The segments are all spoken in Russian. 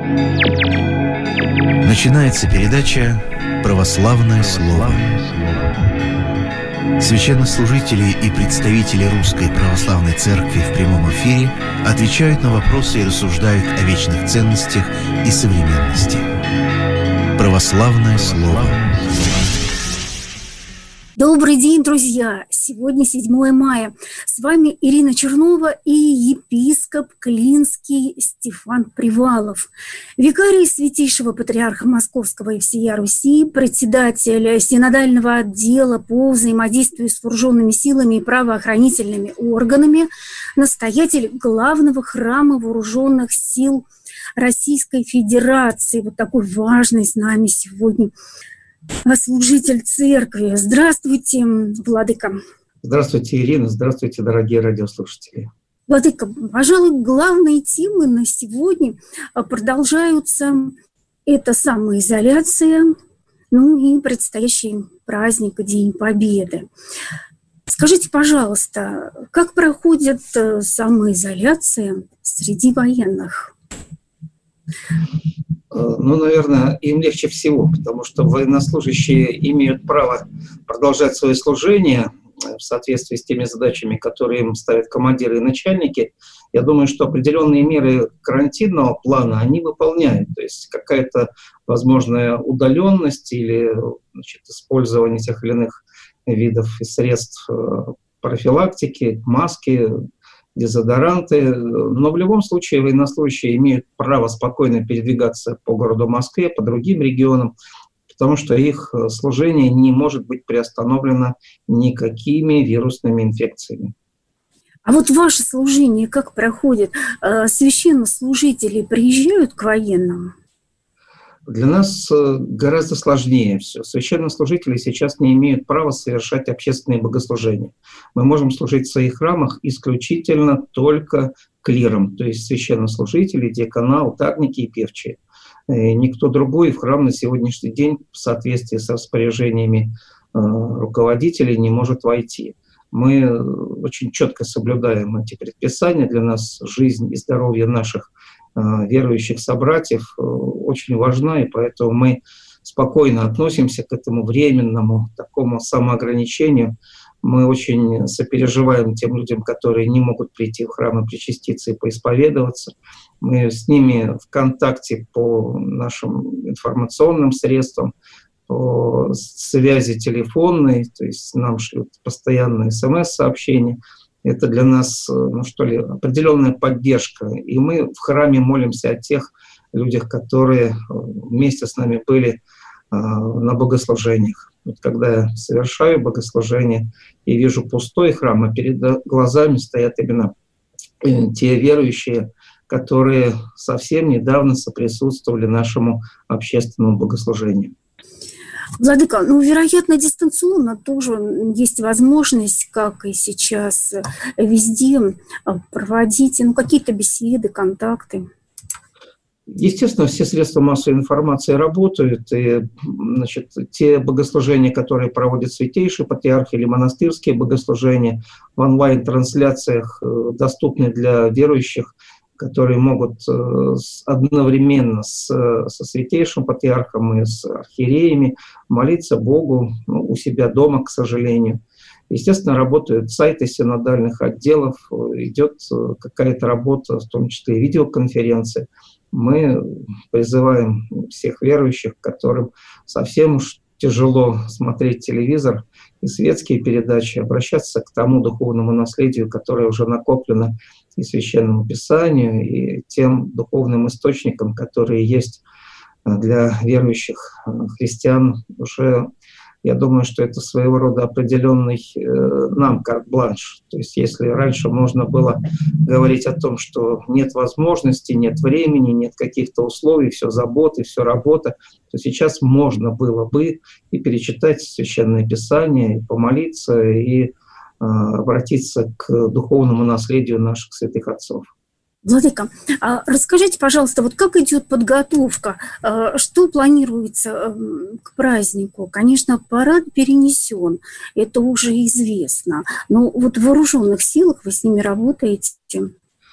Начинается передача «Православное слово». Священнослужители и представители Русской Православной Церкви в прямом эфире отвечают на вопросы и рассуждают о вечных ценностях и современности. Православное слово. Добрый день, друзья! Сегодня 7 мая. С вами Ирина Чернова и епископ Клинский Стефан Привалов, викарий Святейшего Патриарха Московского и всея Руси, председатель синодального отдела по взаимодействию с вооруженными силами и правоохранительными органами, настоятель главного храма вооруженных сил Российской Федерации. Вот такой важный с нами сегодня служитель церкви. Здравствуйте, владыка. Здравствуйте, Ирина. Здравствуйте, дорогие радиослушатели. Владыка, пожалуй, главные темы на сегодня продолжаются. Это самоизоляция, и предстоящий праздник, День Победы. Скажите, пожалуйста, как проходит самоизоляция среди военных? Наверное, им легче всего, потому что военнослужащие имеют право продолжать свое служение в соответствии с теми задачами, которые им ставят командиры и начальники. Я думаю, что определенные меры карантинного плана они выполняют. То есть какая-то возможная удаленность или использование тех или иных видов и средств профилактики, маски, дезодоранты, но в любом случае военнослужащие имеют право спокойно передвигаться по городу Москве, по другим регионам, потому что их служение не может быть приостановлено никакими вирусными инфекциями. А вот ваше служение как проходит? Священнослужители приезжают к военным? Для нас гораздо сложнее все. Священнослужители сейчас не имеют права совершать общественные богослужения. Мы можем служить в своих храмах исключительно только клиром, то есть священнослужители, диакона, алтарники и певчие. Никто другой в храм на сегодняшний день в соответствии с распоряжениями руководителей не может войти. Мы очень четко соблюдаем эти предписания. Для нас жизнь и здоровье наших верующих собратьев очень важна, и поэтому мы спокойно относимся к этому временному такому самоограничению. Мы очень сопереживаем тем людям, которые не могут прийти в храм и причаститься и поисповедоваться. Мы с ними в контакте по нашим информационным средствам, по связи телефонной, то есть нам шлют постоянные СМС-сообщения. Это для нас, определенная поддержка. И мы в храме молимся о тех людях, которые вместе с нами были на богослужениях. Вот когда я совершаю богослужение и вижу пустой храм, а перед глазами стоят именно те верующие, которые совсем недавно соприсутствовали нашему общественному богослужению. Владыка, вероятно, дистанционно тоже есть возможность, как и сейчас, везде проводить какие-то беседы, контакты. Естественно, все средства массовой информации работают, и те богослужения, которые проводят святейший патриарх или монастырские богослужения в онлайн-трансляциях, доступны для верующих, которые могут одновременно со святейшим патриархом и с архиереями молиться Богу у себя дома, к сожалению. Естественно, работают сайты синодальных отделов, идет какая-то работа, в том числе и видеоконференции. Мы призываем всех верующих, которым совсем уж тяжело смотреть телевизор и светские передачи, обращаться к тому духовному наследию, которое уже накоплено и Священному Писанию, и тем духовным источникам, которые есть для верующих христиан. Уже, я думаю, что это своего рода определенный нам карт-бланш. То есть если раньше можно было говорить о том, что нет возможности, нет времени, нет каких-то условий, все заботы, все работа, то сейчас можно было бы и перечитать Священное Писание, и помолиться, и обратиться к духовному наследию наших святых отцов. Владыка, расскажите, пожалуйста, вот как идет подготовка, что планируется к празднику? Конечно, парад перенесен, это уже известно, но вот в вооруженных силах вы с ними работаете?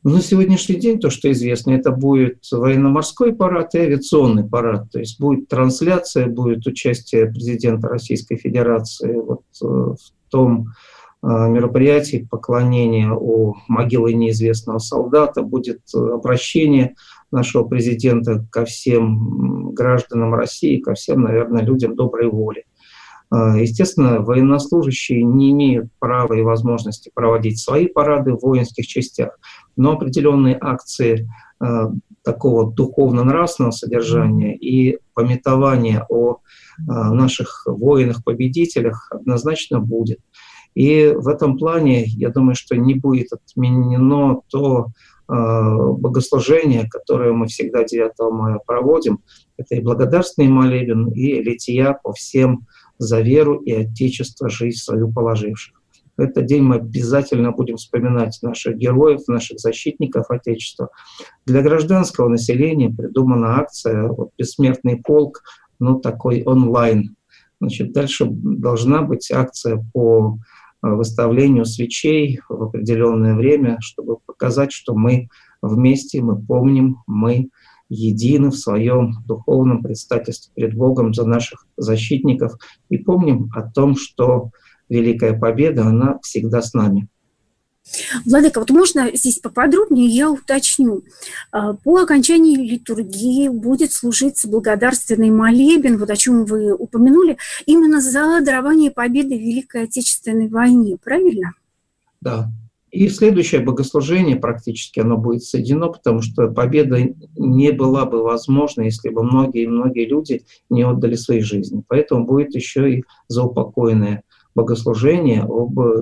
На сегодняшний день то, что известно, это будет военно-морской парад и авиационный парад. То есть будет трансляция, будет участие президента Российской Федерации в том мероприятии поклонения у могилы неизвестного солдата, будет обращение нашего президента ко всем гражданам России, ко всем, наверное, людям доброй воли. Естественно, военнослужащие не имеют права и возможности проводить свои парады в воинских частях, но определенные акции такого духовно-нравственного содержания и памятования о наших воинах-победителях однозначно будет. И в этом плане, я думаю, что не будет отменено то богослужение, которое мы всегда 9 мая проводим. Это и благодарственный молебен, и лития по всем за веру и Отечество жизнь свою положивших. В этот день мы обязательно будем вспоминать наших героев, наших защитников Отечества. Для гражданского населения придумана акция «Бессмертный полк», такой онлайн. Дальше должна быть акция по выставлению свечей в определенное время, чтобы показать, что мы вместе, мы помним, мы едины в своем духовном предстательстве перед Богом за наших защитников и помним о том, что Великая Победа, она всегда с нами. Владыка, можно здесь поподробнее я уточню. По окончании литургии будет служиться благодарственный молебен, о чем вы упомянули, именно за дарование победы в Великой Отечественной войне, правильно? Да. И следующее богослужение практически оно будет соединено, потому что победа не была бы возможна, если бы многие люди не отдали свои жизни. Поэтому будет еще и заупокойное богослужение о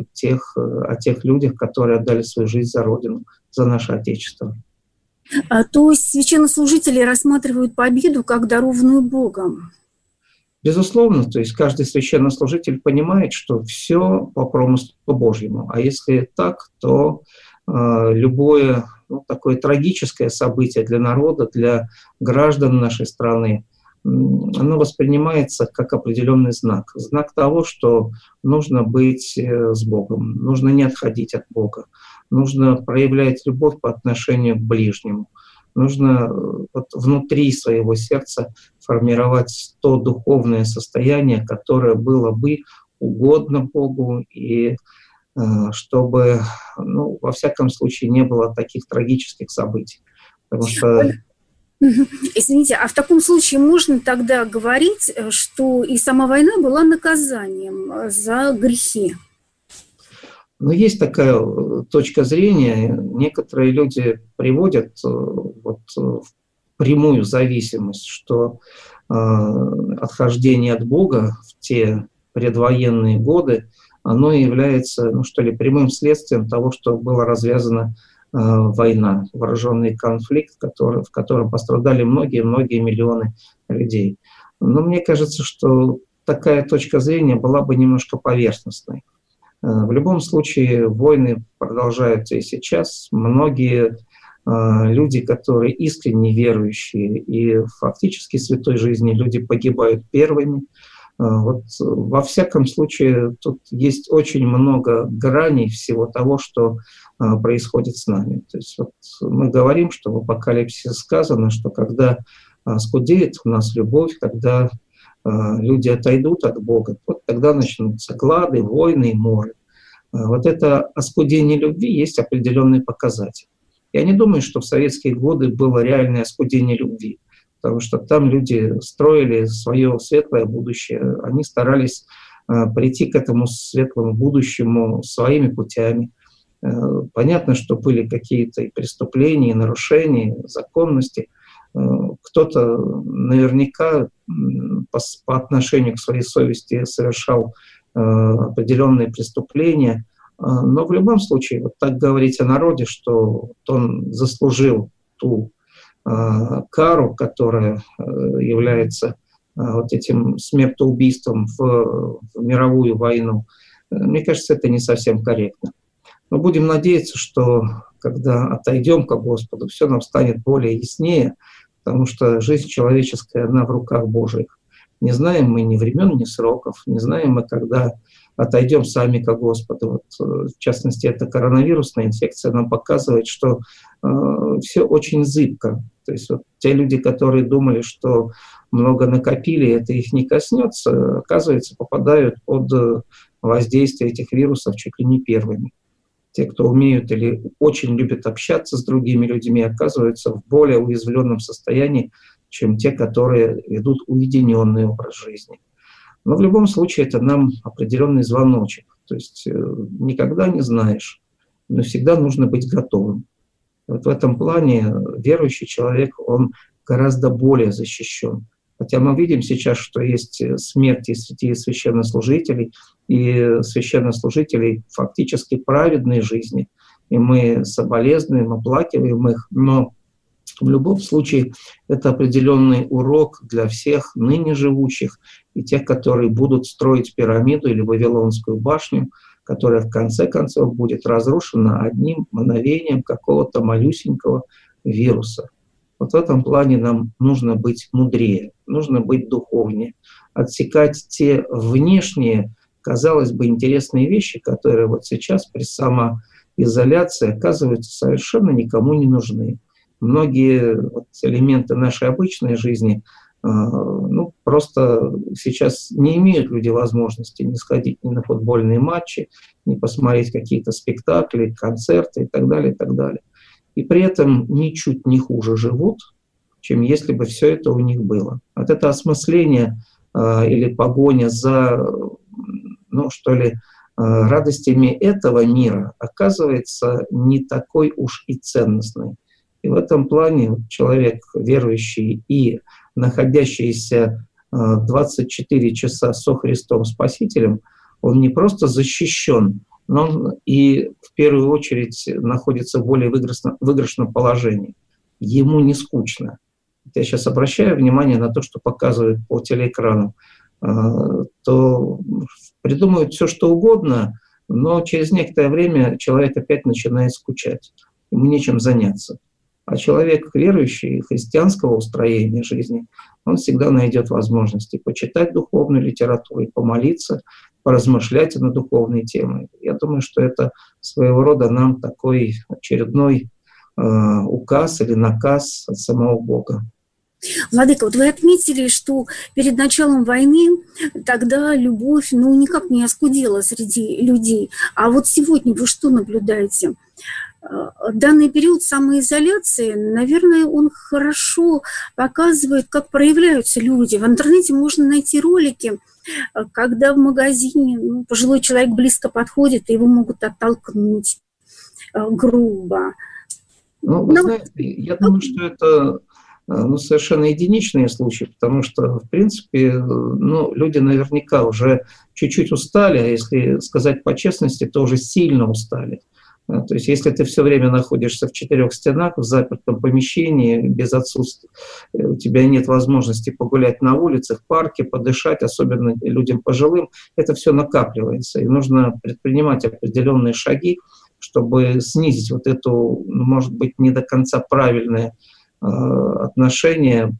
тех людях, которые отдали свою жизнь за Родину, за наше Отечество. То есть священнослужители рассматривают победу как дарованную Богом? Безусловно, то есть каждый священнослужитель понимает, что все по промыслу Божьему. А если так, то любое такое трагическое событие для народа, для граждан нашей страны, оно воспринимается как определенный знак. Знак того, что нужно быть с Богом, нужно не отходить от Бога, нужно проявлять любовь по отношению к ближнему. Нужно внутри своего сердца формировать то духовное состояние, которое было бы угодно Богу, и чтобы, во всяком случае, не было таких трагических событий. Потому что... Извините, а в таком случае можно тогда говорить, что и сама война была наказанием за грехи? Но есть такая точка зрения, некоторые люди приводят в прямую зависимость, что отхождение от Бога в те предвоенные годы, оно является, прямым следствием того, что была развязана война, вооруженный конфликт, в котором пострадали многие миллионы людей. Но мне кажется, что такая точка зрения была бы немножко поверхностной. В любом случае войны продолжаются и сейчас. Многие люди, которые искренне верующие и фактически святой жизни, люди погибают первыми. Во всяком случае, тут есть очень много граней всего того, что происходит с нами. То есть мы говорим, что в Апокалипсисе сказано, что когда скудеет у нас любовь, когда люди отойдут от Бога, тогда начнутся глады, войны и моры. Это оскудение любви есть определенный показатель. Я не думаю, что в советские годы было реальное оскудение любви, потому что там люди строили свое светлое будущее, они старались прийти к этому светлому будущему своими путями. Понятно, что были какие-то и преступления, и нарушения законности. Кто-то наверняка по отношению к своей совести совершал определенные преступления. Но в любом случае, так говорить о народе, что он заслужил ту кару, которая является этим смертоубийством в мировую войну, мне кажется, это не совсем корректно. Но будем надеяться, что когда отойдем к Господу, все нам станет более яснее, потому что жизнь человеческая, она в руках Божьих. Не знаем мы ни времен, ни сроков, не знаем мы, когда отойдем сами ко Господу. Вот, в частности, эта коронавирусная инфекция нам показывает, что все очень зыбко. То есть вот те люди, которые думали, что много накопили, это их не коснется, оказывается, попадают под воздействие этих вирусов чуть ли не первыми. Те, кто умеют или очень любят общаться с другими людьми, оказываются в более уязвленном состоянии, чем те, которые ведут уединенный образ жизни. Но в любом случае это нам определенный звоночек. То есть никогда не знаешь, но всегда нужно быть готовым. Вот в этом плане верующий человек, он гораздо более защищен. Хотя мы видим сейчас, что есть смерти среди священнослужителей, и священнослужителей фактически праведной жизни. И мы соболезнуем, оплакиваем их, но в любом случае это определенный урок для всех ныне живущих и тех, которые будут строить пирамиду или Вавилонскую башню, которая в конце концов будет разрушена одним мгновением какого-то малюсенького вируса. Вот в этом плане нам нужно быть мудрее, нужно быть духовнее, отсекать те внешние, казалось бы, интересные вещи, которые вот сейчас при самоизоляции оказываются совершенно никому не нужны. Многие вот элементы нашей обычной жизни просто сейчас не имеют люди возможности не сходить ни на футбольные матчи, ни посмотреть какие-то спектакли, концерты и так далее, и так далее. И при этом ничуть не хуже живут, чем если бы все это у них было. Вот это осмысление или погоня за, радостями этого мира оказывается не такой уж и ценностной. И в этом плане человек верующий и находящийся 24 часа со Христом Спасителем, он не просто защищен, но он и в первую очередь находится в более выигрышном положении. Ему не скучно. Я сейчас обращаю внимание на то, что показывают по телеэкранам, то придумывают все, что угодно, но через некоторое время человек опять начинает скучать. Ему нечем заняться. А человек верующий, христианского устроения жизни, он всегда найдет возможности почитать духовную литературу и помолиться, поразмышлять на духовные темы. Я думаю, что это своего рода нам такой очередной указ или наказ от самого Бога. Владыка, вот вы отметили, что перед началом войны тогда любовь никак не оскудела среди людей. А вот сегодня вы что наблюдаете? Данный период самоизоляции, наверное, он хорошо показывает, как проявляются люди. В интернете можно найти ролики, когда в магазине пожилой человек близко подходит, и его могут оттолкнуть грубо. Вы знаете, я думаю, что это совершенно единичные случаи, потому что, в принципе, люди наверняка уже чуть-чуть устали, а если сказать по честности, то уже сильно устали. То есть если ты все время находишься в 4 стенах, в запертом помещении, без отсутствия, у тебя нет возможности погулять на улице, в парке, подышать, особенно людям пожилым, это все накапливается. И нужно предпринимать определенные шаги, чтобы снизить вот эту, может быть, не до конца правильное отношение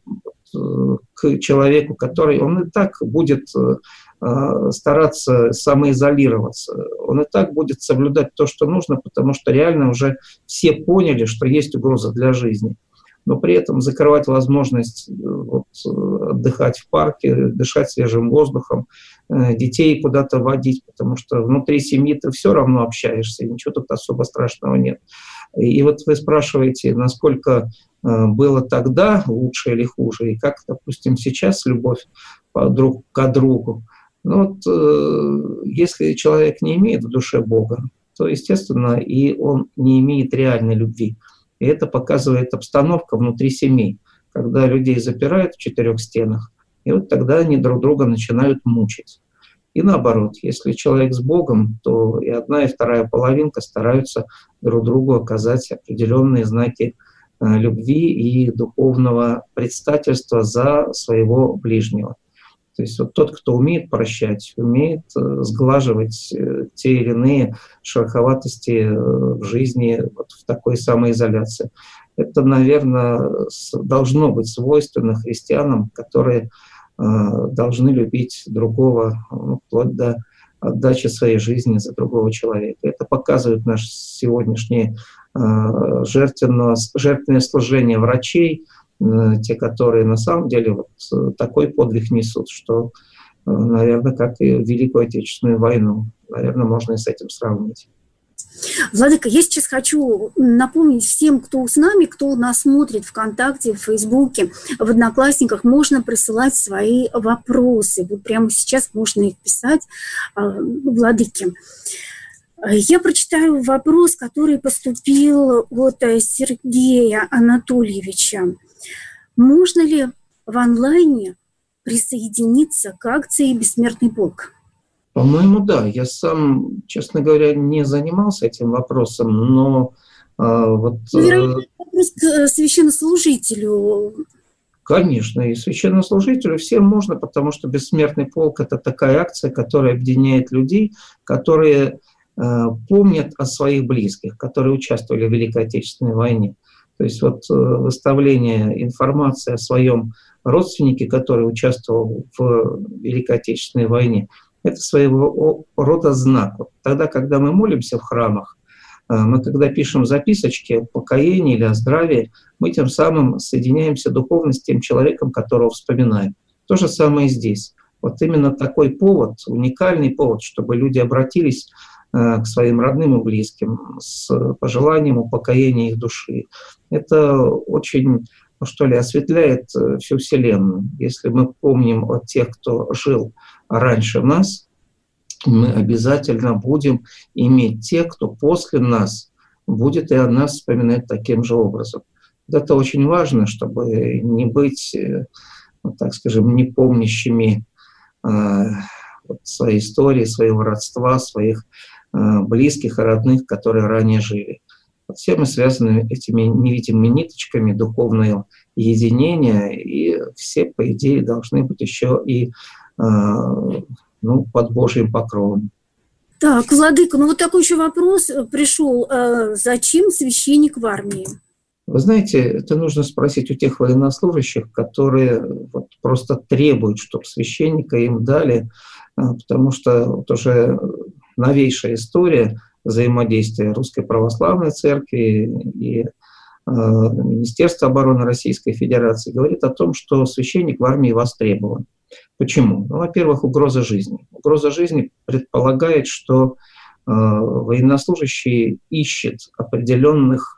к человеку, который, он и так будет стараться самоизолироваться. Он и так будет соблюдать то, что нужно, потому что реально уже все поняли, что есть угроза для жизни. Но при этом закрывать возможность отдыхать в парке, дышать свежим воздухом, детей куда-то водить, потому что внутри семьи ты все равно общаешься, и ничего тут особо страшного нет. И вот вы спрашиваете, насколько было тогда лучше или хуже, и как, допустим, сейчас любовь друг к другу. Если человек не имеет в душе Бога, то, естественно, и он не имеет реальной любви. И это показывает обстановка внутри семей, когда людей запирают в 4 стенах, и вот тогда они друг друга начинают мучить. И наоборот, если человек с Богом, то и одна, и вторая половинка стараются друг другу оказать определенные знаки любви и духовного предстательства за своего ближнего. То есть вот тот, кто умеет прощать, умеет сглаживать те или иные шероховатости в жизни вот в такой самоизоляции. Это, наверное, должно быть свойственно христианам, которые должны любить другого, вплоть до отдачи своей жизни за другого человека. Это показывает наше сегодняшнее жертвенное служение врачей, те, которые на самом деле вот такой подвиг несут, что, наверное, как и Великую Отечественную войну, наверное, можно и с этим сравнить. Владыка, я сейчас хочу напомнить всем, кто с нами, кто нас смотрит ВКонтакте, в Фейсбуке, в Одноклассниках, можно присылать свои вопросы. Вот прямо сейчас можно их писать Владыке. Я прочитаю вопрос, который поступил от Сергея Анатольевича. Можно ли в онлайне присоединиться к акции «Бессмертный полк»? По-моему, да. Я сам, честно говоря, не занимался этим вопросом, но Вероятно, вопрос к священнослужителю. Конечно, и священнослужителю всем можно, потому что «Бессмертный полк» — это такая акция, которая объединяет людей, которые помнят о своих близких, которые участвовали в Великой Отечественной войне. То есть вот выставление информации о своем родственнике, который участвовал в Великой Отечественной войне, это своего рода знак. Тогда, когда мы молимся в храмах, мы, когда пишем записочки о покаянии или о здравии, мы тем самым соединяемся духовно с тем человеком, которого вспоминаем. То же самое и здесь. Вот именно такой повод, уникальный повод, чтобы люди обратились к своим родным и близким с пожеланием упокоения их души. Это очень, что ли, осветляет всю Вселенную. Если мы помним о тех, кто жил раньше нас, мы обязательно будем иметь тех, кто после нас будет и о нас вспоминать таким же образом. Это очень важно, чтобы не быть, так скажем, непомнящими своей истории, своего родства, своих близких и родных, которые ранее жили. Все мы связаны этими невидимыми ниточками духовного единения, и все, по идее, должны быть еще и под Божьим покровом. Так, Владыка, вот такой еще вопрос пришел. Зачем священник в армии? Вы знаете, это нужно спросить у тех военнослужащих, которые просто требуют, чтобы священника им дали, потому что вот уже новейшая история взаимодействия Русской Православной Церкви и Министерства обороны Российской Федерации говорит о том, что священник в армии востребован. Почему? Во-первых, угроза жизни. Угроза жизни предполагает, что военнослужащий ищет определенных,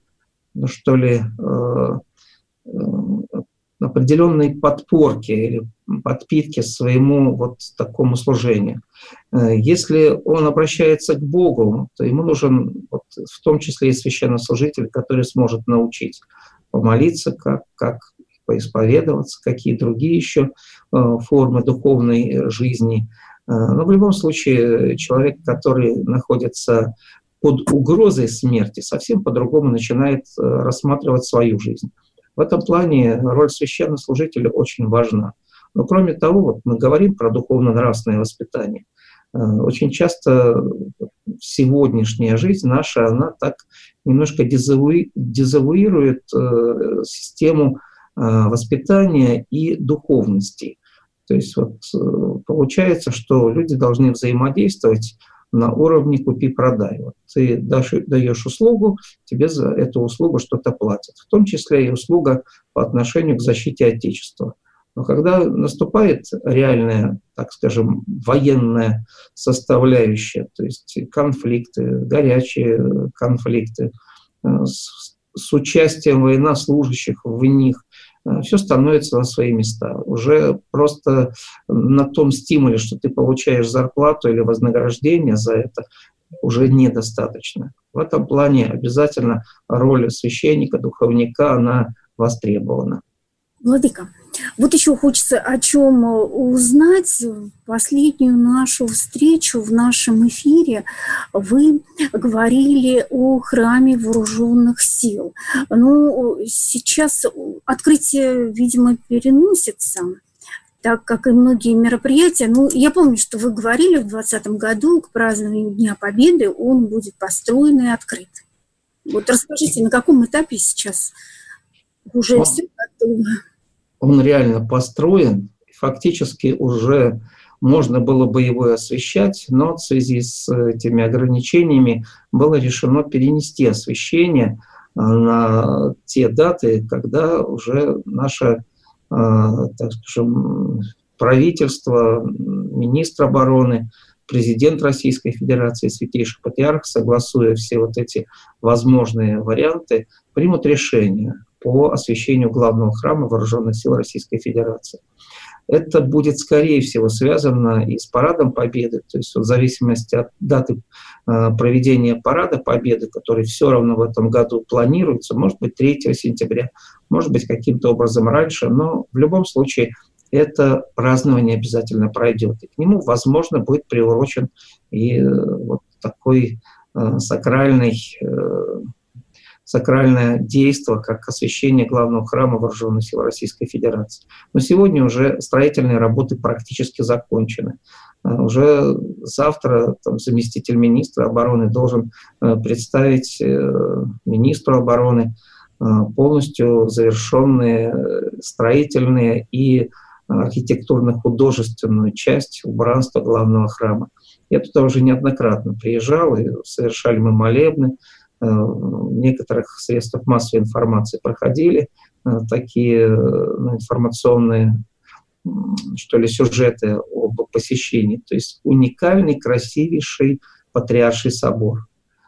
определенной подпорки или подпитки своему такому служению. Если он обращается к Богу, то ему нужен в том числе и священнослужитель, который сможет научить помолиться, как поисповедоваться, какие другие еще формы духовной жизни. Но в любом случае человек, который находится под угрозой смерти, совсем по-другому начинает рассматривать свою жизнь. В этом плане роль священнослужителя очень важна. Но кроме того, мы говорим про духовно-нравственное воспитание. Очень часто сегодняшняя жизнь наша, она так немножко дезавуирует систему воспитания и духовности. То есть получается, что люди должны взаимодействовать на уровне купи-продай. Ты даешь услугу, тебе за эту услугу что-то платят. В том числе и услуга по отношению к защите Отечества. Но когда наступает реальная, так скажем, военная составляющая, то есть конфликты, горячие конфликты, с участием военнослужащих в них, все становится на свои места. Уже просто на том стимуле, что ты получаешь зарплату или вознаграждение за это, уже недостаточно. В этом плане обязательно роль священника, духовника, она востребована. Владыка, еще хочется о чем узнать. В последнюю нашу встречу в нашем эфире вы говорили о храме вооруженных сил. Сейчас открытие, видимо, переносится, так как и многие мероприятия. Я помню, что вы говорили в 2020 году к празднованию Дня Победы он будет построен и открыт. Расскажите, на каком этапе сейчас уже все готово? Он реально построен, фактически уже можно было бы его и освещать, но в связи с этими ограничениями было решено перенести освещение на те даты, когда уже наше, так скажем, правительство, министр обороны, президент Российской Федерации, Святейший Патриарх, согласуя все вот эти возможные варианты, примут решение по освящению главного храма Вооруженных сил Российской Федерации. Это будет, скорее всего, связано и с Парадом Победы, то есть в зависимости от даты проведения Парада Победы, который все равно в этом году планируется, может быть 3 сентября, может быть каким-то образом раньше, но в любом случае это празднование обязательно пройдет. И к нему, возможно, будет приурочен и вот такой сакральное действие, как освящение главного храма Вооруженных сил Российской Федерации. Но сегодня уже строительные работы практически закончены. Уже завтра заместитель министра обороны должен представить министру обороны полностью завершенные строительные и архитектурно-художественную часть убранства главного храма. Я туда уже неоднократно приезжал, и совершали мы молебны. В некоторых средствах массовой информации проходили такие информационные, что ли, сюжеты об посещении. То есть уникальный, красивейший Патриарший собор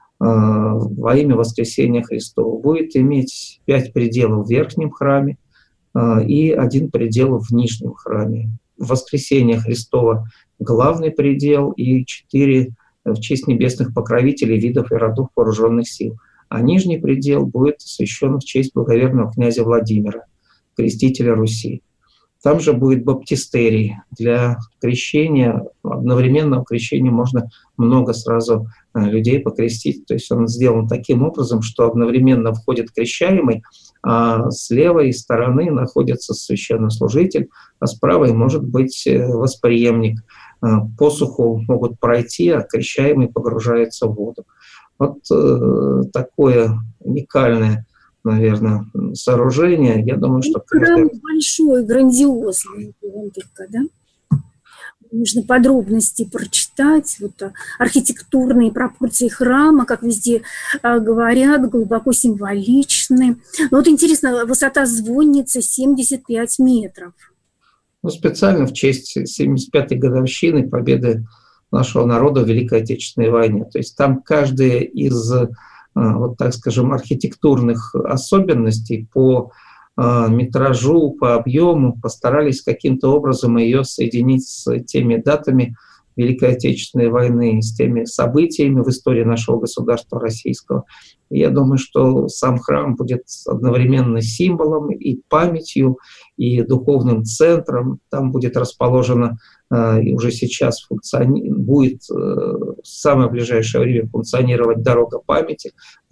во имя Воскресения Христова будет иметь 5 пределов в верхнем храме и 1 предел в нижнем храме. Воскресение Христова — главный предел, и 4 в честь небесных покровителей видов и родов вооруженных сил. А нижний предел будет освящен в честь благоверного князя Владимира, крестителя Руси. Там же будет баптистерий. Для крещения, одновременного крещения можно много сразу людей покрестить. То есть он сделан таким образом, что одновременно входит крещаемый, а с левой стороны находится священнослужитель, а с правой может быть восприемник. Посуху могут пройти, а крещаемый погружается в воду. Вот такое уникальное, наверное, сооружение. Я думаю, что храм большой, грандиозный, да? Нужно подробности прочитать, вот архитектурные пропорции храма, как везде говорят, глубоко символичны. Но вот интересно, высота звонницы 75 метров. Ну, специально в честь 75-й годовщины победы нашего народа в Великой Отечественной войне. То есть там каждая из, вот так скажем, архитектурных особенностей по метражу, по объему постарались каким-то образом ее соединить с теми датами Великой Отечественной войны, с теми событиями в истории нашего государства российского. И я думаю, что сам храм будет одновременно символом и памятью, и духовным центром. Там будет расположена, и уже сейчас будет в самое ближайшее время функционировать дорога памяти в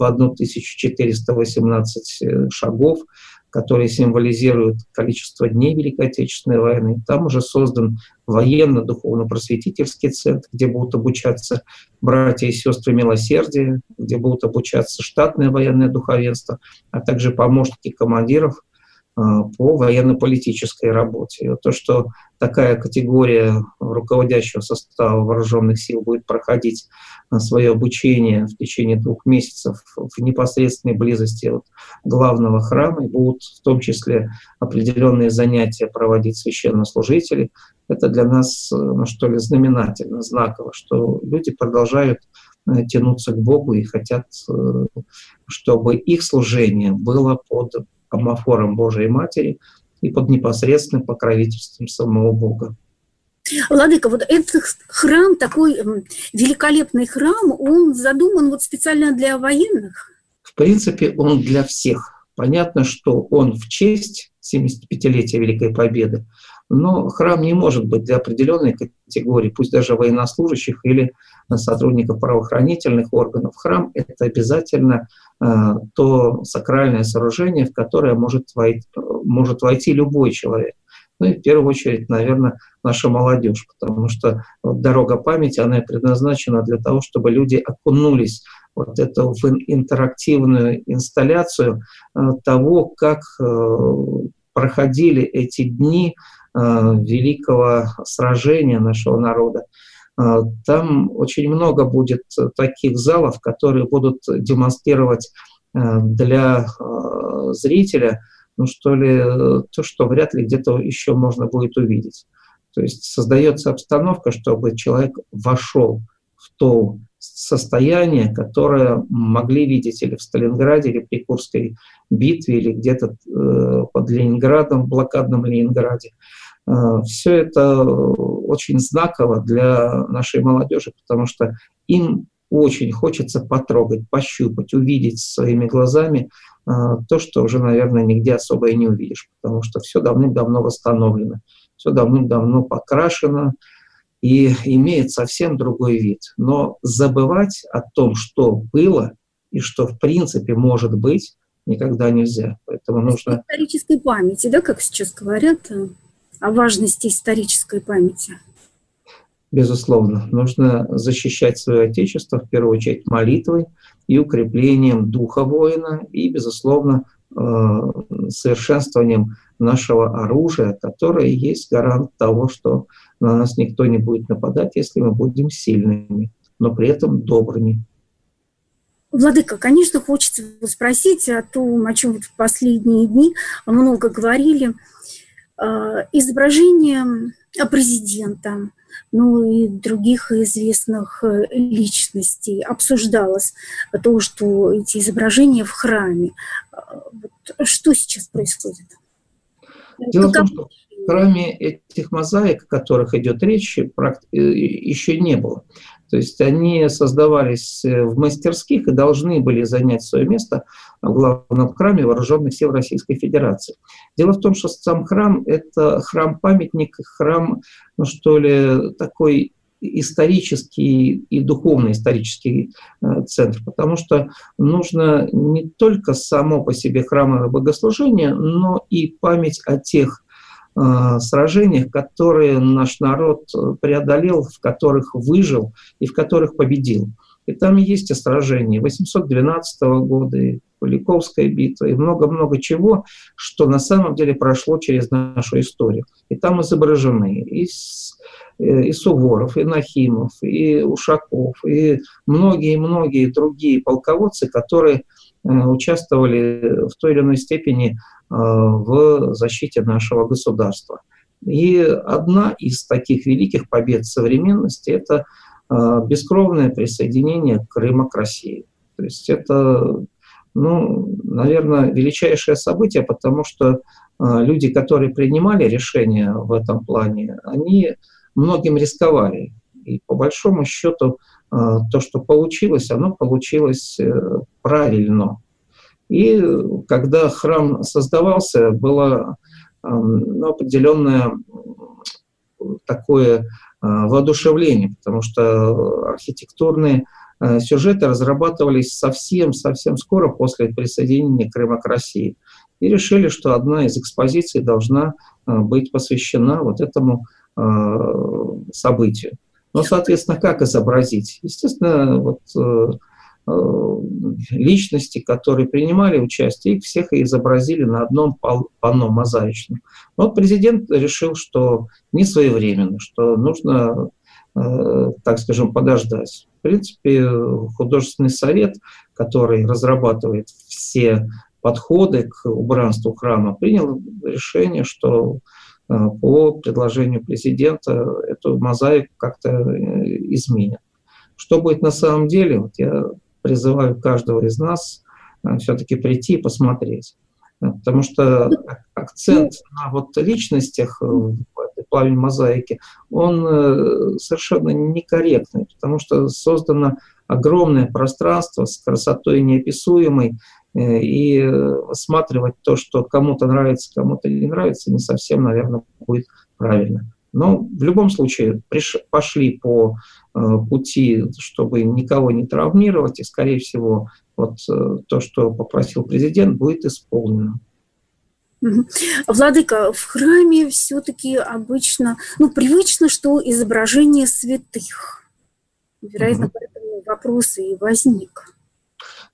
1418 шагов, которые символизируют количество дней Великой Отечественной войны. Там уже создан военно-духовно-просветительский центр, где будут обучаться братья и сестры милосердия, где будут обучаться штатное военное духовенство, а также помощники командиров по военно-политической работе. И вот то, что такая категория руководящего состава вооруженных сил будет проходить свое обучение в течение 2 месяцев в непосредственной близости от главного храма, и будут в том числе определенные занятия проводить священнослужители, это для нас, что ли, знаменательно, знаково, что люди продолжают тянуться к Богу и хотят, чтобы их служение было под амофором Божией Матери и под непосредственным покровительством самого Бога. Владыка, вот этот храм, такой великолепный храм, он задуман вот специально для военных? В принципе, он для всех. Понятно, что он в честь 75-летия Великой Победы, но храм не может быть для определенной категории, пусть даже военнослужащих или сотрудников правоохранительных органов. Храм — это обязательно то сакральное сооружение, в которое может войти любой человек. Ну и в первую очередь, наверное, наша молодежь, потому что дорога памяти, она предназначена для того, чтобы люди окунулись вот эту в интерактивную инсталляцию того, как проходили эти дни великого сражения нашего народа. Там очень много будет таких залов, которые будут демонстрировать для зрителя, то, что вряд ли где-то еще можно будет увидеть. То есть создается обстановка, чтобы человек вошел в то состояние, которое могли видеть или в Сталинграде, или при Курской битве, или где-то под Ленинградом, в блокадном Ленинграде. Все это очень знаково для нашей молодежи, потому что им очень хочется потрогать, пощупать, увидеть своими глазами то, что уже, наверное, нигде особо и не увидишь, потому что все давным-давно восстановлено, все давным-давно покрашено и имеет совсем другой вид. Но забывать о том, что было и что в принципе может быть, никогда нельзя. Поэтому нужно... Исторической памяти, да, как сейчас говорят, о важности исторической памяти. Безусловно, нужно защищать свое Отечество, в первую очередь, молитвой и укреплением духа воина, и, безусловно, совершенствованием нашего оружия, которое есть гарант того, что на нас никто не будет нападать, если мы будем сильными, но при этом добрыми. Владыка, конечно, хочется спросить о том, о чем в последние дни много говорили. Изображение президента, и других известных личностей. Обсуждалось то, что эти изображения в храме. Что сейчас происходит? Дело в том, что в храме этих мозаик, о которых идет речь, еще не было. То есть они создавались в мастерских и должны были занять свое место в главном храме Вооруженных сил Российской Федерации. Дело в том, что сам храм – это храм-памятник, храм, такой исторический и духовно-исторический центр, потому что нужно не только само по себе храмовое богослужение, но и память о тех сражениях, которые наш народ преодолел, в которых выжил и в которых победил. И там есть и сражения 812 года, и Куликовская битва, и много-много чего, что на самом деле прошло через нашу историю. И там изображены и Суворов, и Нахимов, и Ушаков, и многие-многие другие полководцы, которые участвовали в той или иной степени в защите нашего государства. И одна из таких великих побед современности – это бескровное присоединение Крыма к России. То есть это, наверное, величайшее событие, потому что люди, которые принимали решения в этом плане, они многим рисковали. И по большому счету то, что получилось, оно получилось правильно. И когда храм создавался, было определенное такое воодушевление, потому что архитектурные сюжеты разрабатывались совсем скоро после присоединения Крыма к России. И решили, что одна из экспозиций должна быть посвящена вот этому событию. Но, соответственно, как изобразить? Естественно, личности, которые принимали участие, их всех и изобразили на одном панно мозаичном. Но президент решил, что не своевременно, что нужно, так скажем, подождать. В принципе, художественный совет, который разрабатывает все подходы к убранству храма, принял решение, что по предложению президента эту мозаику как-то изменят. Что будет на самом деле, я призываю каждого из нас все-таки прийти и посмотреть. Потому что акцент на личностях в этой пламени мозаики, он совершенно некорректный, потому что создано огромное пространство с красотой неописуемой, и рассматривать то, что кому-то нравится, кому-то не нравится, не совсем, наверное, будет правильно. Но в любом случае пошли по пути, чтобы никого не травмировать, и, скорее всего, то, что попросил президент, будет исполнено. Владыка, в храме все-таки обычно, привычно, что изображение святых. Вероятно, поэтому вопрос и возник.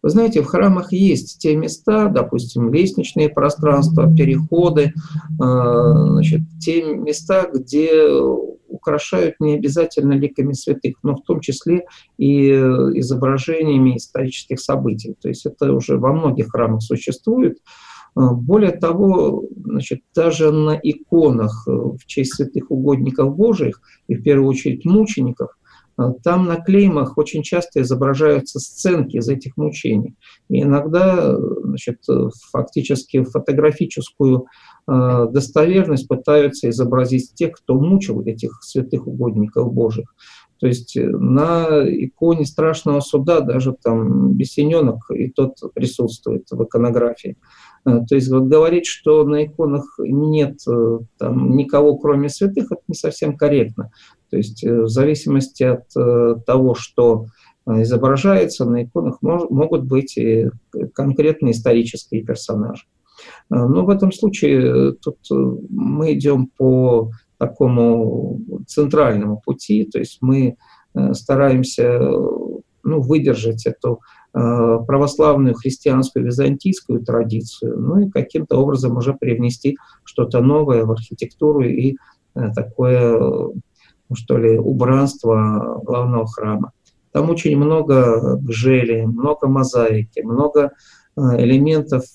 Вы знаете, в храмах есть те места, допустим, лестничные пространства, переходы, значит, те места, где украшают не обязательно ликами святых, но в том числе и изображениями исторических событий. То есть это уже во многих храмах существует. Более того, значит, даже на иконах в честь святых угодников Божиих, и в первую очередь мучеников, там на клеймах очень часто изображаются сценки из этих мучений. И иногда, значит, фактически фотографическую достоверность пытаются изобразить тех, кто мучил этих святых угодников Божьих. То есть на иконе Страшного Суда даже там бесененок и тот присутствует в иконографии. То есть вот говорить, что на иконах нет там никого, кроме святых, это не совсем корректно. То есть в зависимости от того, что изображается, на иконах могут быть и конкретные исторические персонажи. Но в этом случае тут мы идем по такому центральному пути, то есть мы стараемся выдержать эту православную, христианскую, византийскую традицию, ну и каким-то образом уже привнести что-то новое в архитектуру и такое, что ли, убранство главного храма. Там очень много гжели, много мозаики, много элементов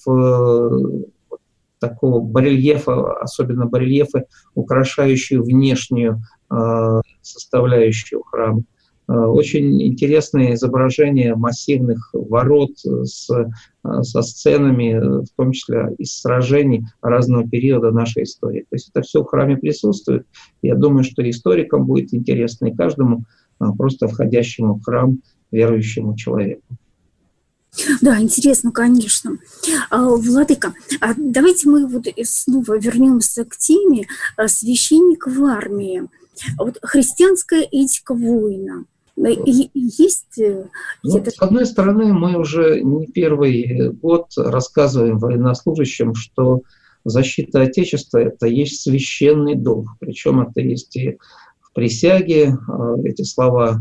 такого барельефа, особенно барельефы, украшающие внешнюю составляющую храма. Очень интересные изображения массивных ворот со сценами, в том числе из сражений разного периода нашей истории. То есть это все в храме присутствует. Я думаю, что историкам будет интересно, и каждому просто входящему в храм верующему человеку. Да, интересно, конечно. Владыка, давайте мы вот снова вернемся к теме священник в армии. Вот христианская этика воина. Есть? С одной стороны, мы уже не первый год рассказываем военнослужащим, что защита Отечества — это есть священный долг. Причем это есть и в присяге эти слова,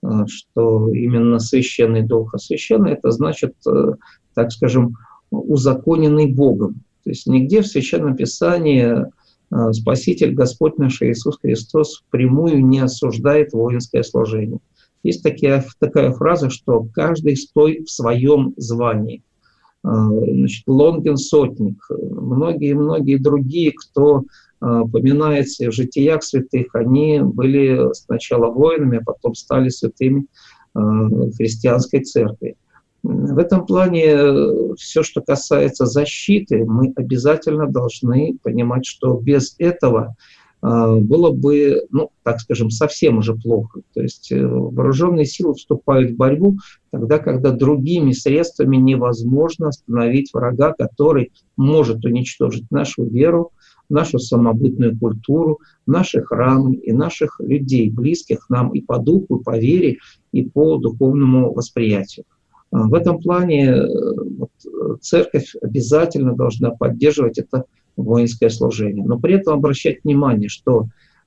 что именно священный долг. А священный — это значит, так скажем, узаконенный Богом. То есть нигде в Священном Писании Спаситель Господь наш Иисус Христос впрямую не осуждает воинское служение. Есть такая фраза, что каждый стой в своем звании. Значит, Лонгин сотник, многие другие, кто поминается в житиях святых, они были сначала воинами, а потом стали святыми христианской церкви. В этом плане все, что касается защиты, мы обязательно должны понимать, что без этого было бы, так скажем, совсем уже плохо. То есть вооруженные силы вступают в борьбу тогда, когда другими средствами невозможно остановить врага, который может уничтожить нашу веру, нашу самобытную культуру, наши храмы и наших людей, близких нам и по духу, и по вере, и по духовному восприятию. В этом плане церковь обязательно должна поддерживать это воинское служение. Но при этом обращать внимание, что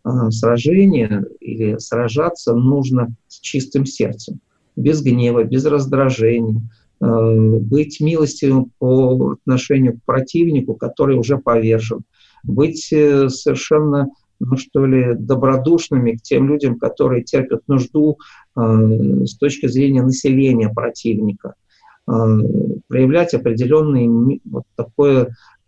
сражение или сражаться нужно с чистым сердцем, без гнева, без раздражения, быть милостивым по отношению к противнику, который уже повержен, быть совершенно, добродушными к тем людям, которые терпят нужду с точки зрения населения противника, проявлять определенное такое,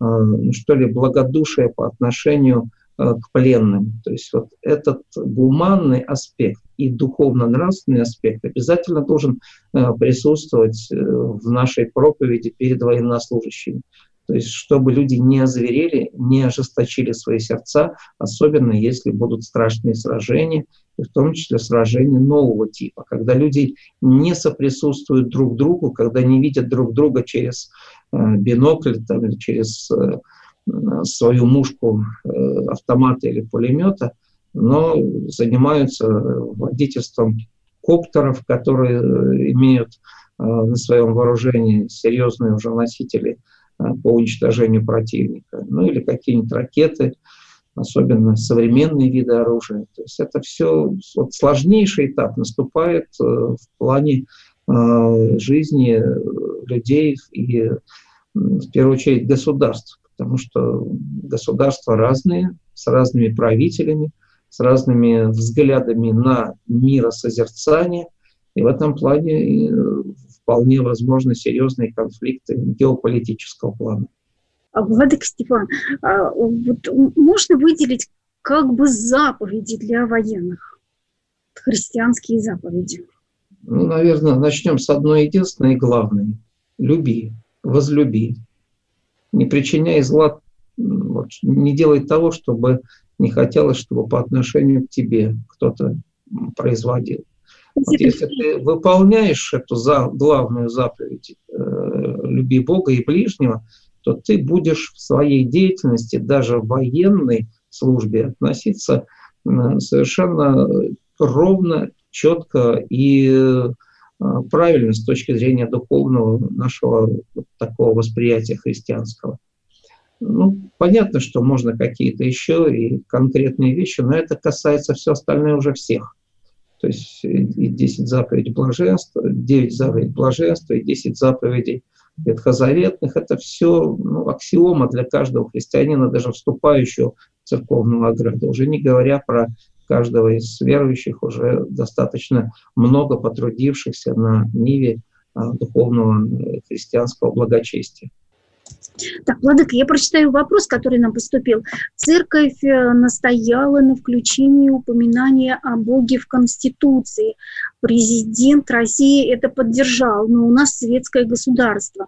благодушие по отношению к пленным. То есть вот этот гуманный аспект и духовно-нравственный аспект обязательно должен присутствовать в нашей проповеди перед военнослужащими. То есть чтобы люди не озверели, не ожесточили свои сердца, особенно если будут страшные сражения, и в том числе сражения нового типа, когда люди не соприсутствуют друг другу, когда не видят друг друга через бинокль или через свою мушку автомата или пулемета, но занимаются водительством коптеров, которые имеют на своем вооружении серьезные уже носители по уничтожению противника, или какие-нибудь ракеты, особенно современные виды оружия. То есть это все сложнейший этап наступает в плане жизни людей и, в первую очередь, государств, потому что государства разные, с разными правителями, с разными взглядами на миросозерцание, и в этом плане вполне возможны серьезные конфликты геополитического плана. Владыка Стефан, вот можно выделить как бы заповеди для военных, христианские заповеди? Ну, наверное, начнем с одной единственной и главной. Люби, возлюби. Не причиняй зла, вот, не делай того, чтобы не хотелось, чтобы по отношению к тебе кто-то производил. Вот если ты выполняешь эту главную заповедь «люби Бога и ближнего», то ты будешь в своей деятельности, даже в военной службе, относиться совершенно ровно, четко и правильно с точки зрения духовного нашего такого восприятия христианского. Ну, понятно, что можно какие-то еще и конкретные вещи, но это касается все остальное уже всех. То есть и 10 заповедей блаженства, 9 заповедей блаженства, и 10 заповедей ветхозаветных. Это все аксиома для каждого христианина, даже вступающего в церковную ограду. Уже не говоря про каждого из верующих, уже достаточно много потрудившихся на ниве духовного христианского благочестия. Так, Владыка, я прочитаю вопрос, который нам поступил. Церковь настояла на включении упоминания о Боге в Конституции. Президент России это поддержал, но у нас светское государство.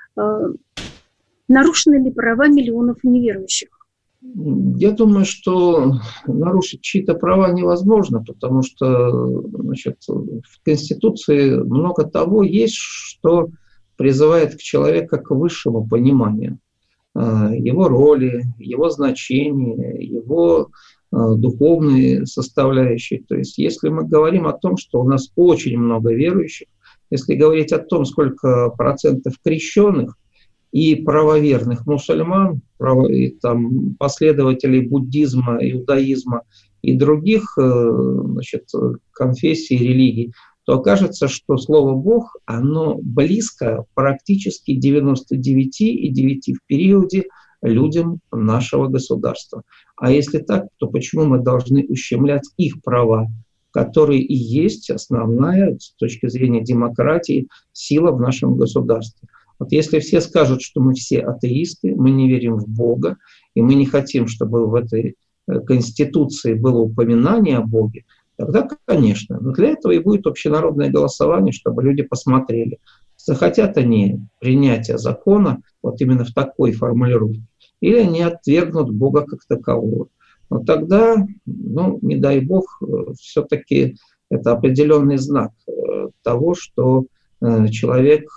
Нарушены ли права миллионов неверующих? Я думаю, что нарушить чьи-то права невозможно, потому что, значит, в Конституции много того есть, что призывает к человеку к высшему пониманию его роли, его значения, его духовной составляющей. То есть если мы говорим о том, что у нас очень много верующих, если говорить о том, сколько процентов крещенных и правоверных мусульман, и там, последователей буддизма, иудаизма и других, значит, конфессий и религий, то окажется, что слово «Бог», оно близко практически 99,9 в периоде людям нашего государства. А если так, то почему мы должны ущемлять их права, которые и есть основная, с точки зрения демократии, сила в нашем государстве? Вот если все скажут, что мы все атеисты, мы не верим в Бога, и мы не хотим, чтобы в этой Конституции было упоминание о Боге, тогда, конечно, но для этого и будет общенародное голосование, чтобы люди посмотрели, захотят они принятия закона вот именно в такой формулировке, или они отвергнут Бога как такового. Но тогда, не дай Бог, все-таки это определенный знак того, что человек,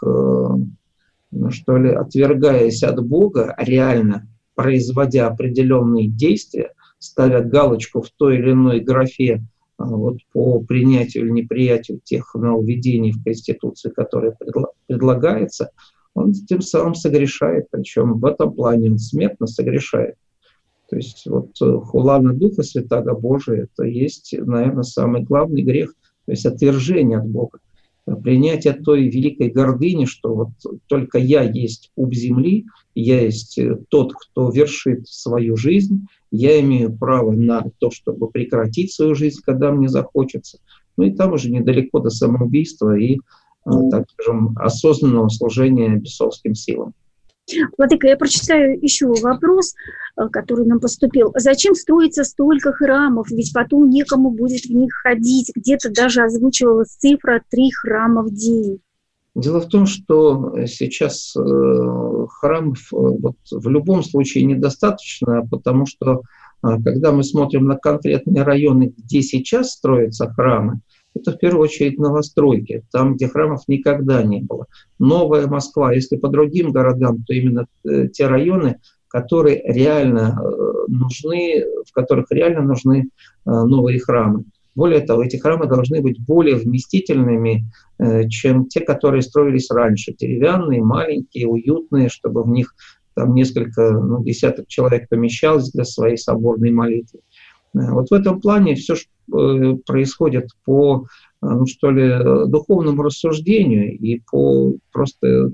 что ли, отвергаясь от Бога, реально производя определенные действия, ставя галочку в той или иной графе, вот по принятию или неприятию тех нововведений в Конституции, которые предлагается, он тем самым согрешает, причем в этом плане он смертно согрешает. То есть вот хула на Духа Святаго Божия — это есть, наверное, самый главный грех, то есть отвержение от Бога. Принятие той великой гордыни, что вот только я есть пуп земли, я есть тот, кто вершит свою жизнь, я имею право на то, чтобы прекратить свою жизнь, когда мне захочется. И там уже недалеко до самоубийства и, так скажем, осознанного служения бесовским силам. Владыка, я прочитаю еще вопрос, который нам поступил. Зачем строится столько храмов? Ведь потом некому будет в них ходить. Где-то даже озвучивалась цифра 3 храма в день. Дело в том, что сейчас храмов вот, в любом случае недостаточно, потому что когда мы смотрим на конкретные районы, где сейчас строятся храмы, это в первую очередь новостройки, там, где храмов никогда не было. Новая Москва, если по другим городам, то именно те районы, которые реально нужны, в которых реально нужны новые храмы. Более того, эти храмы должны быть более вместительными, чем те, которые строились раньше. Деревянные, маленькие, уютные, чтобы в них там несколько, десяток человек помещалось для своей соборной молитвы. Вот в этом плане все происходит по духовному рассуждению и по просто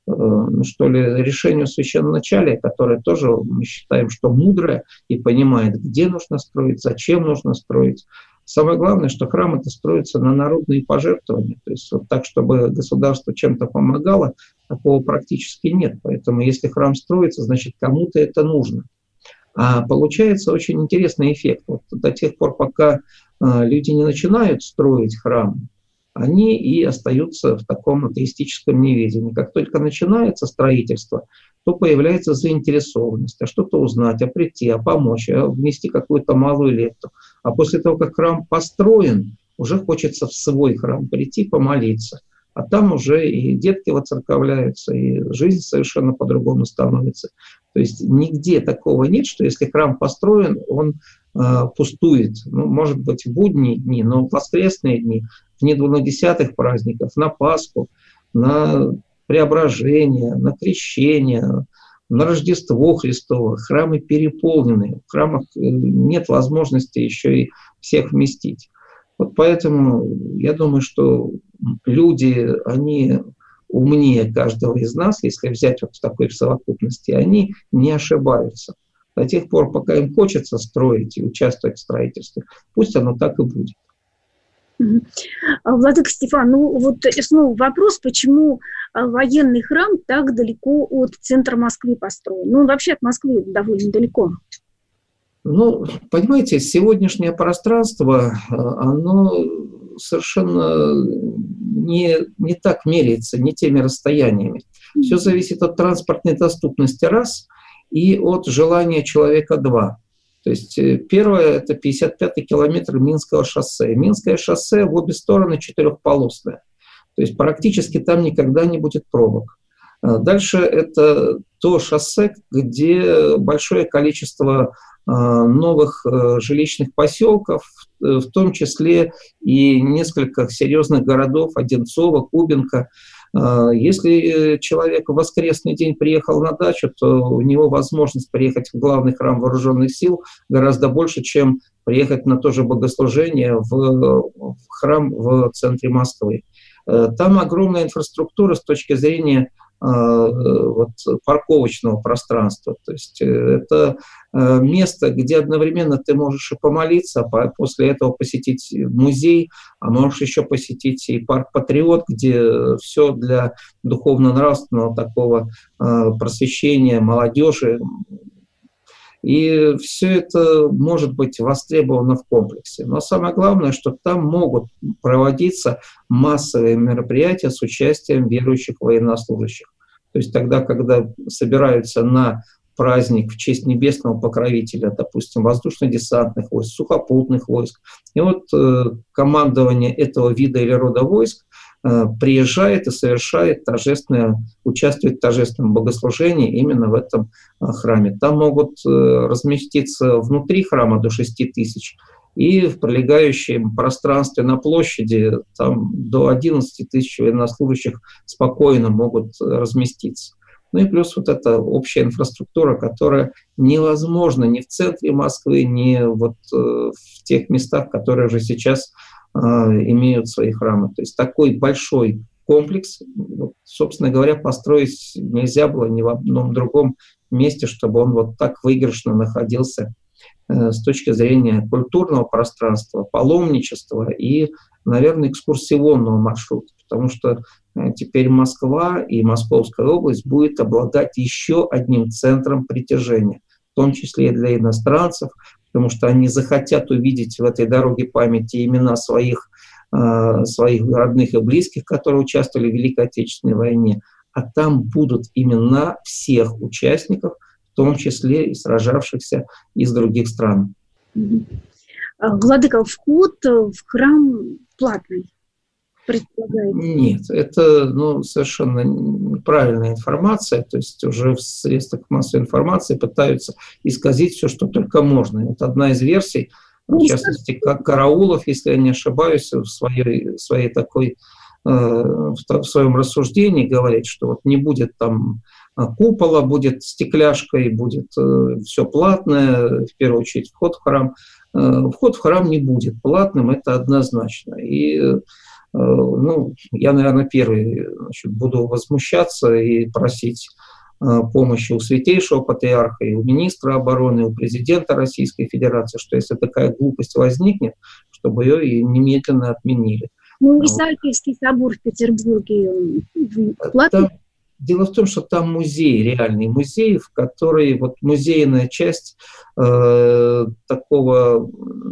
решению священноначалия, которое тоже мы считаем, что мудрое и понимает, где нужно строить, зачем нужно строить. Самое главное, что храм это строится на народные пожертвования, то есть вот так, чтобы государство чем-то помогало, такого практически нет. Поэтому если храм строится, значит кому-то это нужно. А получается очень интересный эффект. Вот до тех пор, пока люди не начинают строить храм, они и остаются в таком атеистическом неведении. Как только начинается строительство, то появляется заинтересованность, что-то узнать, прийти, помочь, внести какую-то малую лепту. А после того, как храм построен, уже хочется в свой храм прийти, помолиться. А там уже и детки воцерковляются, и жизнь совершенно по-другому становится. То есть нигде такого нет, что если храм построен, он пустует. Может быть, в будние дни, но в воскресные дни, в дни двунадесятых праздников, на Пасху, на Преображение, на Крещение, на Рождество Христово храмы переполнены. В храмах нет возможности еще и всех вместить. Вот поэтому я думаю, что люди, они умнее каждого из нас, если взять вот в такой совокупности, они не ошибаются. До тех пор, пока им хочется строить и участвовать в строительстве, пусть оно так и будет. Владыка Стефан, снова вопрос, почему военный храм так далеко от центра Москвы построен? Вообще от Москвы довольно далеко. Понимаете, сегодняшнее пространство, оно совершенно не так меряется, не теми расстояниями. Все зависит от транспортной доступности, раз, и от желания человека, два. То есть первое – это 55-й километр Минского шоссе. Минское шоссе в обе стороны четырехполосное. То есть практически там никогда не будет пробок. Дальше это то шоссе, где большое количество новых жилищных поселков, в том числе и несколько серьезных городов, Одинцово, Кубинка. Если человек в воскресный день приехал на дачу, то у него возможность приехать в главный храм вооруженных сил гораздо больше, чем приехать на то же богослужение в храм в центре Москвы. Там огромная инфраструктура с точки зрения парковочного пространства. То есть это место, где одновременно ты можешь и помолиться, а после этого посетить музей, а можешь еще посетить и парк «Патриот», где все для духовно-нравственного такого просвещения молодежи. И все это может быть востребовано в комплексе. Но самое главное, что там могут проводиться массовые мероприятия с участием верующих военнослужащих. То есть тогда, когда собираются на праздник в честь небесного покровителя, допустим, воздушно-десантных войск, сухопутных войск. И вот командование этого вида или рода войск приезжает и участвует в торжественном богослужении именно в этом храме. Там могут разместиться внутри храма до 6 тысяч, и в прилегающем пространстве на площади там до 11 тысяч военнослужащих спокойно могут разместиться. И плюс вот эта общая инфраструктура, которая невозможна ни в центре Москвы, ни в тех местах, которые уже сейчас имеют свои храмы. То есть такой большой комплекс, собственно говоря, построить нельзя было ни в одном другом месте, чтобы он так выигрышно находился с точки зрения культурного пространства, паломничества и, наверное, экскурсионного маршрута. Потому что теперь Москва и Московская область будет обладать еще одним центром притяжения, в том числе и для иностранцев, потому что они захотят увидеть в этой дороге памяти имена своих родных и близких, которые участвовали в Великой Отечественной войне. А там будут имена всех участников, в том числе и сражавшихся из других стран. Владыка, вход в храм платный? Нет, это совершенно неправильная информация. То есть уже в средствах массовой информации пытаются исказить все, что только можно. И одна из версий, в частности, как Караулов, если я не ошибаюсь, в своем рассуждении говорит, что не будет там купола, будет стекляшка и будет все платное, в первую очередь вход в храм. вход в храм не будет платным, это однозначно. И я, наверное, первый буду возмущаться и просить помощи у Святейшего Патриарха, и у министра обороны, и у президента Российской Федерации, что если такая глупость возникнет, чтобы ее и немедленно отменили. Исаакиевский собор в Петербурге платный? Дело в том, что там музей, реальный музей, в который музейная часть такого,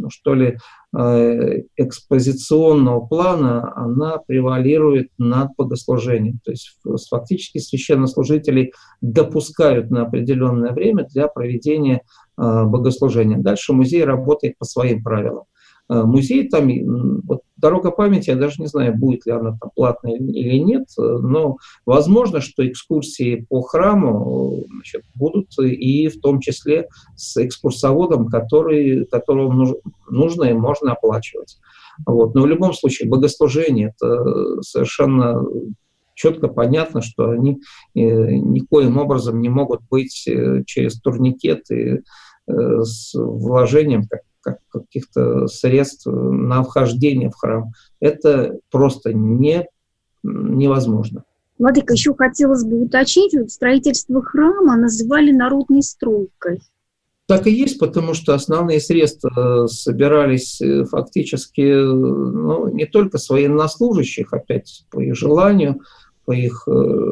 экспозиционного плана, она превалирует над богослужением. То есть фактически священнослужителей допускают на определенное время для проведения богослужения. Дальше музей работает по своим правилам. Музей там, дорога памяти, я даже не знаю, будет ли она там платная или нет, но возможно, что экскурсии по храму будут и в том числе с экскурсоводом, которого нужно и можно оплачивать. Но в любом случае богослужение — это совершенно четко понятно, что они никоим образом не могут быть через турникеты с вложением каких-то средств на вхождение в храм. Это просто невозможно. Владыка, еще хотелось бы уточнить, строительство храма называли народной стройкой. Так и есть, потому что основные средства собирались фактически не только с военнослужащих, опять по их желанию, по их,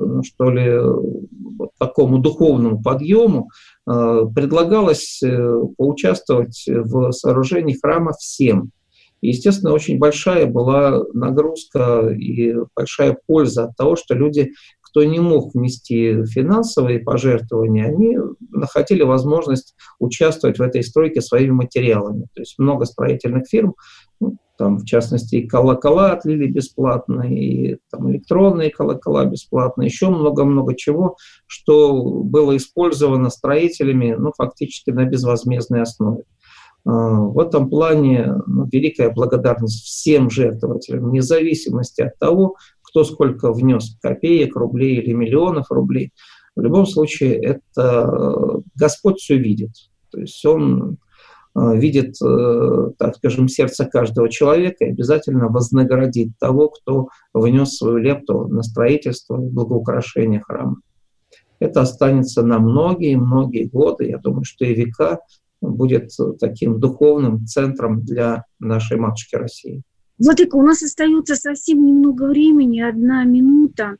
такому духовному подъему, предлагалось поучаствовать в сооружении храма всем. И, естественно, очень большая была нагрузка и большая польза от того, что люди, кто не мог внести финансовые пожертвования, они находили возможность участвовать в этой стройке своими материалами. То есть много строительных фирм, там, в частности, и колокола отлили бесплатно, и там, электронные колокола бесплатно, еще много-много чего, что было использовано строителями фактически на безвозмездной основе. В этом плане великая благодарность всем жертвователям, вне зависимости от того, кто сколько внес копеек, рублей или миллионов рублей. В любом случае, это Господь все видит. То есть Он видит, так скажем, сердце каждого человека и обязательно вознаградит того, кто внес свою лепту на строительство и благоукрашение храма. Это останется на многие-многие годы, я думаю, что и века, будет таким духовным центром для нашей матушки России. Владыка, у нас остается совсем немного времени, 1 минута.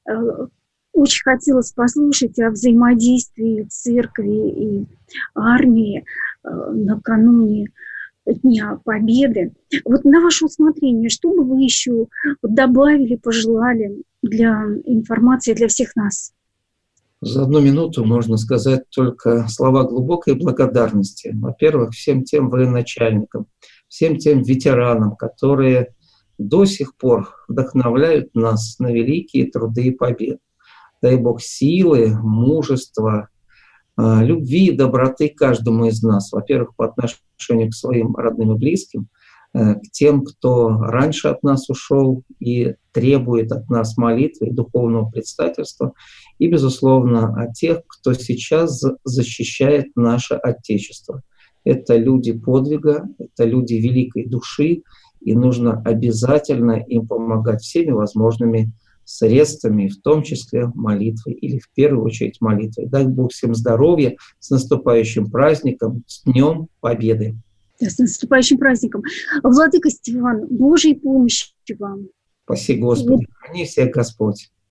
Очень хотелось послушать о взаимодействии церкви и армии накануне Дня Победы. На ваше усмотрение, что бы вы еще добавили, пожелали для информации для всех нас? За 1 минуту можно сказать только слова глубокой благодарности. Во-первых, всем тем военачальникам, всем тем ветеранам, которые до сих пор вдохновляют нас на великие труды и победы. Дай Бог силы, мужества, любви и доброты каждому из нас. Во-первых, по отношению к своим родным и близким, к тем, кто раньше от нас ушел и требует от нас молитвы и духовного предстательства, и, безусловно, о тех, кто сейчас защищает наше Отечество. Это люди подвига, это люди великой души, и нужно обязательно им помогать всеми возможными средствами, в том числе молитвой, или в первую очередь молитвой. Дай Бог всем здоровья, с наступающим праздником, с Днем Победы! С наступающим праздником. Владыка Стефан, Божьей помощи вам. Спаси Господи, храни всех Господь.